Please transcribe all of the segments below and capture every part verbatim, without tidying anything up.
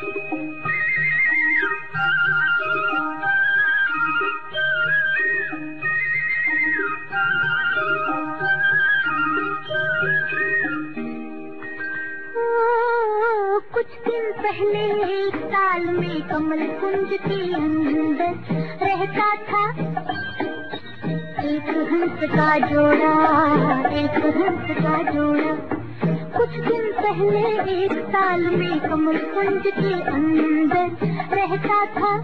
पहले एक साल में कमल कुंज के अंदर रहता था एक हंस का जोड़ा, एक हंस का जोड़ा। कुछ दिन पहले एक साल में कमल कुंज के अंदर रहता था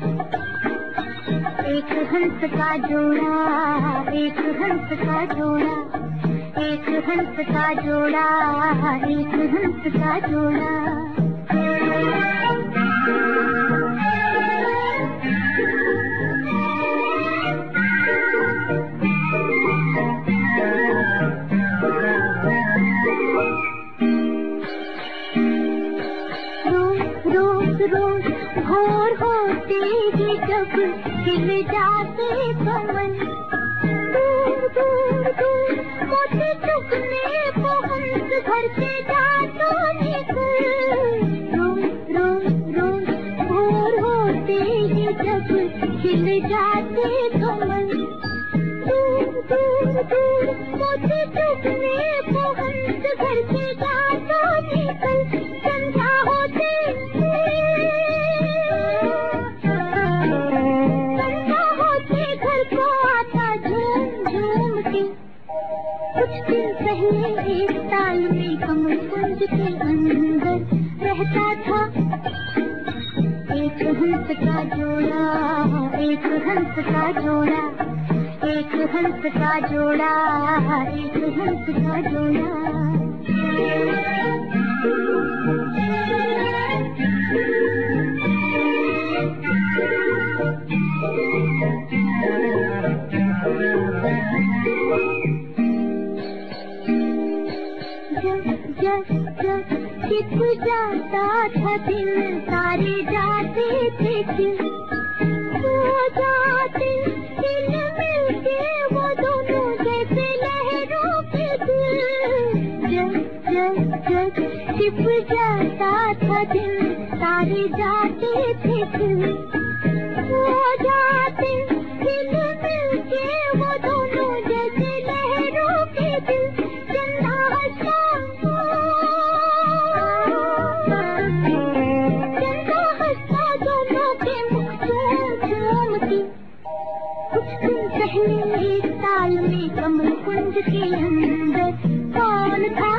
एक हंस का जोड़ा, एक हंस का जोड़ा, एक हंस का जोड़ा, एक हंस का जोड़ा। रोज रोज भोर होते ही जब खिल जाते कमल, दूर दूर दूर मोती चुगने को हंस भर के जातों निकल। रोज रोज रोज भोर होते ही जब खिल जाते कमल, दूर दूर दूर मोती चुगने को हंस भर के जातों निकल। संध्या होते संध्या होते घर को आता झूम झूम के। कुछ दिन पहले एक साल में कमल कुंज के अंदर रहता था एक हंस का जोड़ा, एक हंस का जोड़ा, एक हंस का जोड़ा, एक हंस का जोड़ा। जब जब छिप जाता था दिन सारे जाते थे दिल, सो जाते दिल मिलके वो दोनों जैसे लहरों के दिल। जब जब जब छिप जाता था दिन सारे जाते थे दिल, सो जाते दिल मिलके वो दोनों जैसे लहरों के दिल। चंदा हंसता चंदा हंसता दोनों के मुख झूम झूम के। कुछ दिन पहले एक साल में कमल कुंज के अंदर कौन था?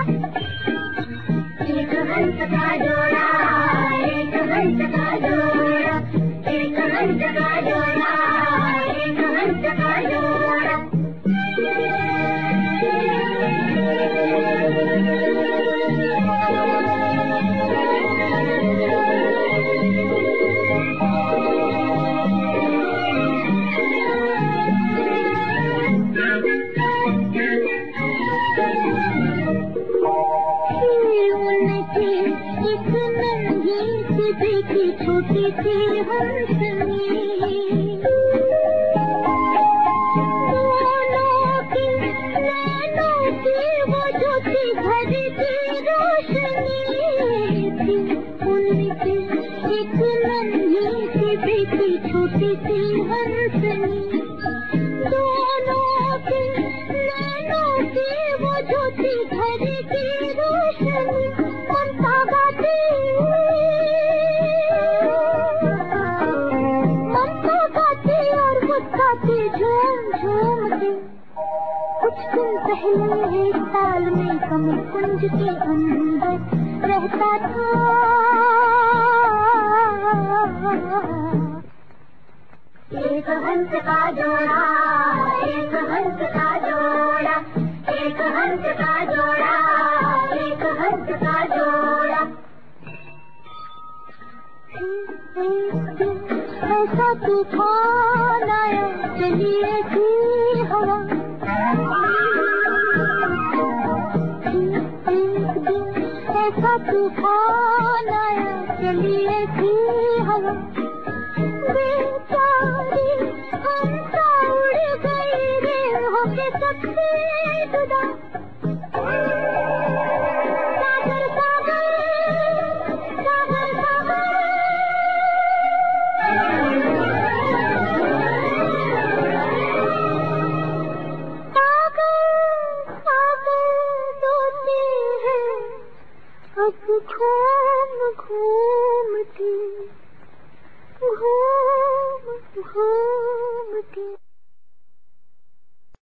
एक हंस का जोड़ा, एक हंस का जोड़ा, एक हंस का जोड़ा, एक हंस का जोड़ा। एक नन्ही सी देखी छोटी सी हंसनी, दोनों की नैनों की वो ज्योति भरी की रोशनी थी उनकी। एक नन्ही सी देखी छोटी सी हंसनी, दोनों की नैनों की वो ज्योति भरी की रोशनी। ममता गाती ममता गाती और मुस्काती झूम झूम के। कुछ दिन पहले एक साल में कमल कुंज के अंदर रहता था एक हंस का जोड़ा, एक हंस का जोड़ा, एक हंस का जोड़ा, एक हंस का जोड़ा। एक दिन ऐसा तूफान आया चलिए थी हवा, एक दिन ऐसा तूफान आया चलिए थी हवा। बेचारी हंसा उड़ गई रे होके सबसे जुदा। सागर सागर सागर सागर अब घूम घूम के घूम घूम के